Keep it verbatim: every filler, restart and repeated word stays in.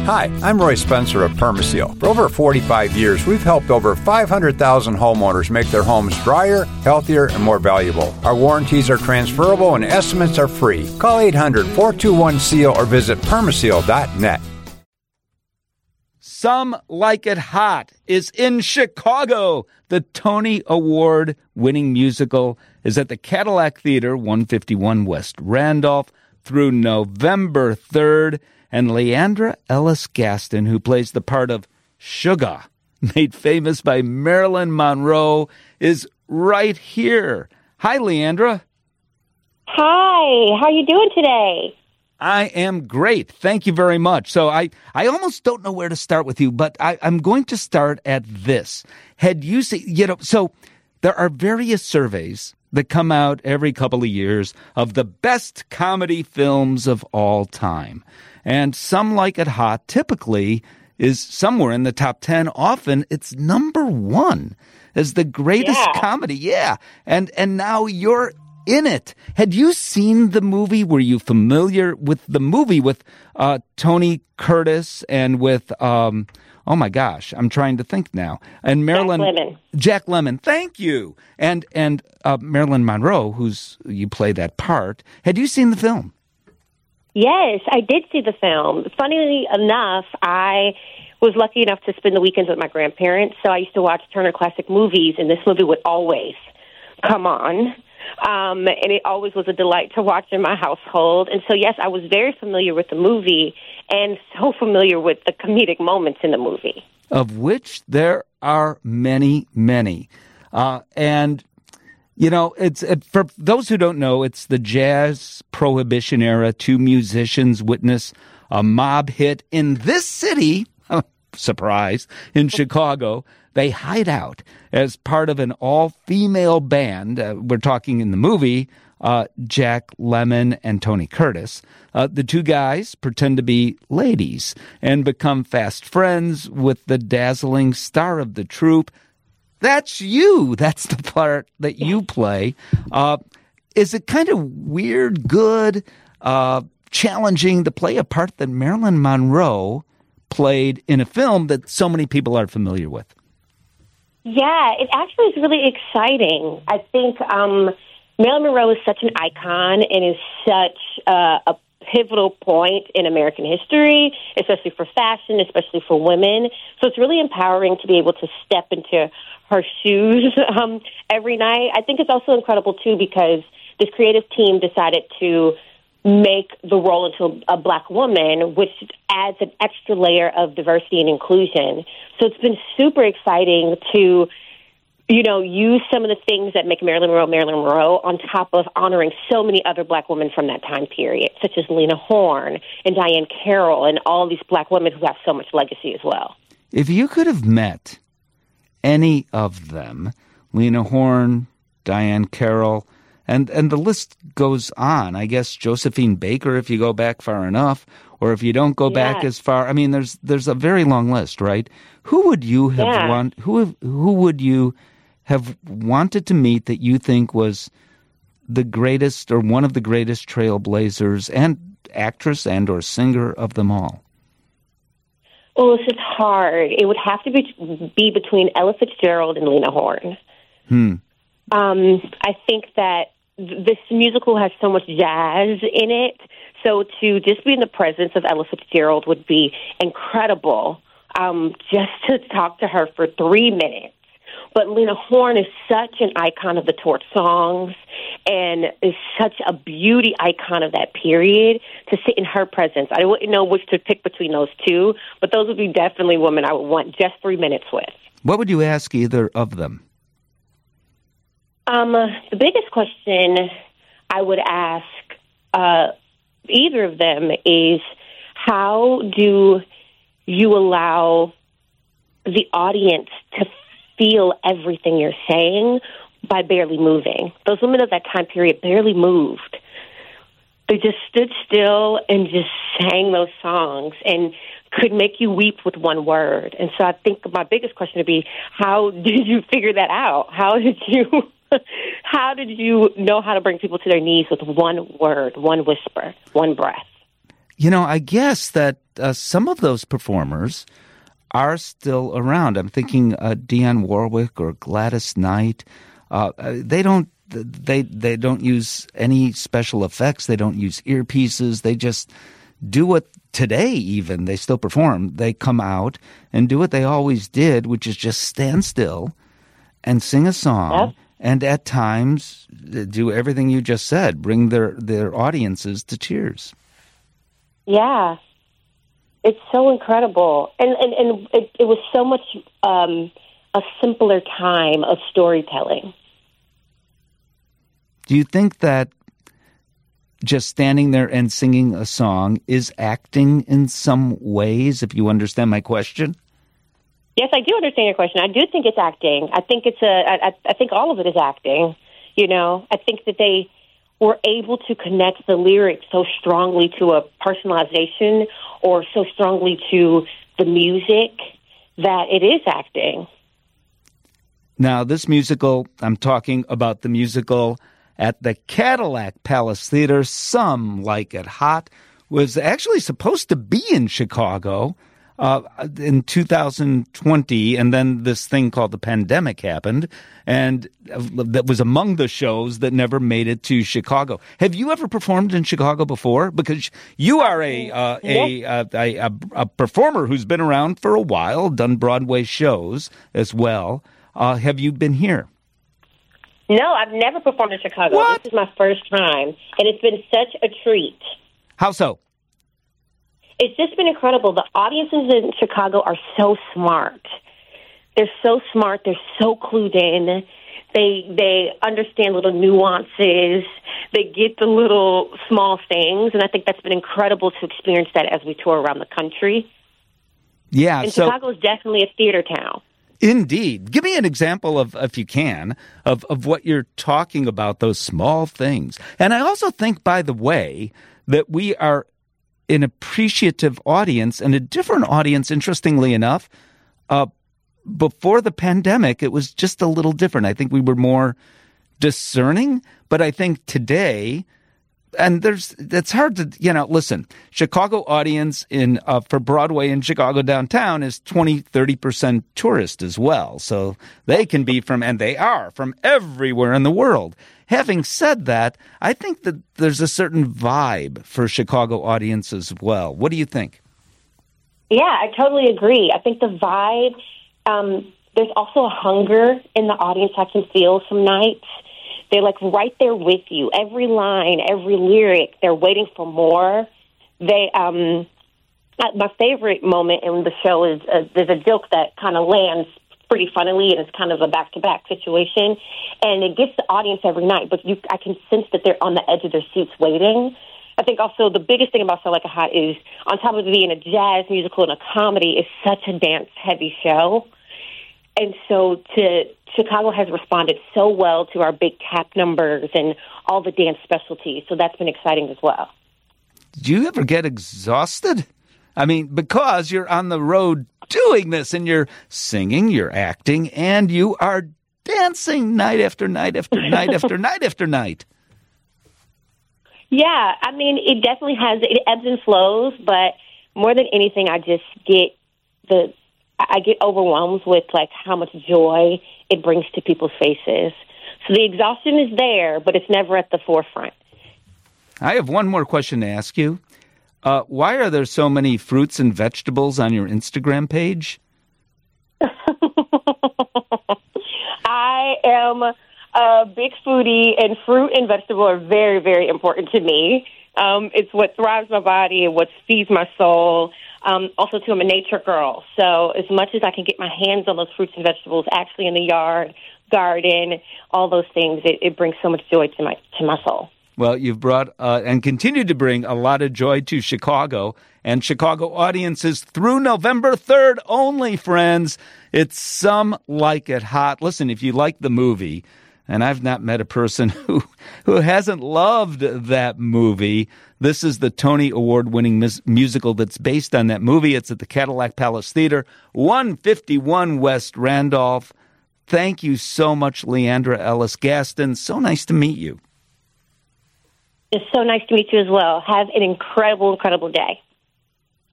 Hi, I'm Roy Spencer of Permaseal. For over forty-five years, we've helped over five hundred thousand homeowners make their homes drier, healthier, and more valuable. Our warranties are transferable and estimates are free. Call eight hundred, four two one, S E A L or visit permaseal dot net. Some Like It Hot is in Chicago. The Tony Award-winning musical is at the Cadillac Theater, one fifty-one West Randolph, through November third. And Leandra Ellis-Gaston, who plays the part of Sugar, made famous by Marilyn Monroe, is right here. Hi, Leandra. Hi. How are you doing today? I am great. Thank you very much. So I, I almost don't know where to start with you, but I, I'm going to start at this. Had you seen, you know, so there are various surveys that come out every couple of years of the best comedy films of all time. And Some Like It Hot typically is somewhere in the top ten. Often it's number one as the greatest yeah. comedy. Yeah. And and now you're in it. Had you seen the movie? Were you familiar with the movie with uh, Tony Curtis and with, um, oh my gosh, I'm trying to think now. And Marilyn. Jack Lemmon. Jack Lemmon. Thank you. And, and uh, Marilyn Monroe, who's you play that part. Had you seen the film? Yes, I did see the film. Funnily enough, I was lucky enough to spend the weekends with my grandparents, so I used to watch Turner Classic Movies, and this movie would always come on. Um, and it always was a delight to watch in my household. And so, yes, I was very familiar with the movie and so familiar with the comedic moments in the movie. Of which there are many, many. Uh, and... You know, it's it, for those who don't know, it's the jazz prohibition era. Two musicians witness a mob hit in this city, surprise, in Chicago. They hide out as part of an all-female band. Uh, we're talking in the movie, uh, Jack Lemmon and Tony Curtis. Uh, the two guys pretend to be ladies and become fast friends with the dazzling star of the troupe. That's you. That's the part that you play. Uh, is it kind of weird, good, uh, challenging to play a part that Marilyn Monroe played in a film that so many people are familiar with? Yeah, it actually is really exciting. I think um, Marilyn Monroe is such an icon and is such uh, a pivotal point in American history, especially for fashion, especially for women. So it's really empowering to be able to step into her shoes um, every night. I think it's also incredible, too, because this creative team decided to make the role into a black woman, which adds an extra layer of diversity and inclusion. So it's been super exciting to, you know, use some of the things that make Marilyn Monroe Marilyn Monroe on top of honoring so many other black women from that time period, such as Lena Horne and Diane Carroll and all these black women who have so much legacy as well. If you could have met any of them, Lena Horne, Diane Carroll, and, and the list goes on. I guess Josephine Baker, if you go back far enough, or if you don't go yeah. back as far. I mean, there's there's a very long list, right? Who would you have yeah. want? Who have, who would you have wanted to meet that you think was the greatest or one of the greatest trailblazers and actress and or singer of them all? Oh, this is hard. It would have to be, be between Ella Fitzgerald and Lena Horne. Hmm. Um, I think that th- this musical has so much jazz in it, so to just be in the presence of Ella Fitzgerald would be incredible, um, just to talk to her for three minutes. But Lena Horne is such an icon of the torch songs and is such a beauty icon of that period to sit in her presence. I wouldn't know which to pick between those two, but those would be definitely women I would want just three minutes with. What would you ask either of them? Um, the biggest question I would ask uh, either of them is, how do you allow the audience to feel everything you're saying by barely moving? Those women of that time period barely moved. They just stood still and just sang those songs and could make you weep with one word. And so I think my biggest question would be, how did you figure that out? How did you how did you know how to bring people to their knees with one word, one whisper, one breath? you know, I guess that uh, some of those performers are still around. I'm thinking uh, Dionne Warwick or Gladys Knight. Uh, they don't they they don't use any special effects. They don't use earpieces. They just do what today even they still perform. They come out and do what they always did, which is just stand still and sing a song. Yep. And at times do everything you just said, bring their, their audiences to tears. Yeah. It's so incredible. And, and, and it, it was so much um, a simpler time of storytelling. Do you think that just standing there and singing a song is acting in some ways, if you understand my question? Yes, I do understand your question. I do think it's acting. I think it's a. I, I think all of it is acting. You know, I think that they were able to connect the lyrics so strongly to a personalization or so strongly to the music that it is acting. Now, this musical, I'm talking about the musical at the Cadillac Palace Theater, Some Like It Hot, was actually supposed to be in Chicago uh, in two thousand twenty, and then this thing called the pandemic happened, and that was among the shows that never made it to Chicago. Have you ever performed in Chicago before? Because you are a uh, a, a, a a performer who's been around for a while, done Broadway shows as well. Uh, have you been here? No, I've never performed in Chicago. What? This is my first time, and it's been such a treat. How so? It's just been incredible. The audiences in Chicago are so smart. They're so smart. They're so clued in. They they understand little nuances. They get the little small things, and I think that's been incredible to experience that as we tour around the country. Yeah, and so Chicago is definitely a theater town. Indeed. Give me an example of, if you can, of, of what you're talking about, those small things. And I also think, by the way, that we are an appreciative audience and a different audience, interestingly enough. Uh, before the pandemic, it was just a little different. I think we were more discerning, but I think today, and there's, it's hard to, you know, listen, Chicago audience in, uh, for Broadway in Chicago downtown is twenty, thirty percent tourist as well. So they can be from, and they are from everywhere in the world. Having said that, I think that there's a certain vibe for Chicago audience as well. What do you think? Yeah, I totally agree. I think the vibe, um, there's also a hunger in the audience I can feel some nights. They're like right there with you. Every line, every lyric, they're waiting for more. They, um, my favorite moment in the show is uh, there's a joke that kind of lands pretty funnily, and it's kind of a back-to-back situation, and it gets the audience every night. But you, I can sense that they're on the edge of their seats waiting. I think also the biggest thing about So Like a Hot is, on top of being a jazz musical and a comedy, it's such a dance-heavy show. And so to Chicago has responded so well to our big tap numbers and all the dance specialties. So that's been exciting as well. Do you ever get exhausted? I mean, because you're on the road doing this and you're singing, you're acting, and you are dancing night after night after night after night after night. Yeah, I mean, it definitely has, it ebbs and flows, but more than anything, I just get the... I get overwhelmed with, like, how much joy it brings to people's faces. So the exhaustion is there, but it's never at the forefront. I have one more question to ask you. Uh, why are there so many fruits and vegetables on your Instagram page? I am a big foodie, and fruit and vegetable are very, very important to me. Um, it's what thrives my body and what feeds my soul. Um, also, too, I'm a nature girl. So as much as I can get my hands on those fruits and vegetables, actually in the yard, garden, all those things, it, it brings so much joy to my to my soul. Well, you've brought uh, and continue to bring a lot of joy to Chicago and Chicago audiences through November third only, friends. It's Some Like It Hot. Listen, if you like the movie, and I've not met a person who, who hasn't loved that movie, this is the Tony Award-winning mus- musical that's based on that movie. It's at the Cadillac Palace Theater, one fifty-one West Randolph. Thank you so much, Leandra Ellis Gaston. So nice to meet you. It's so nice to meet you as well. Have an incredible, incredible day.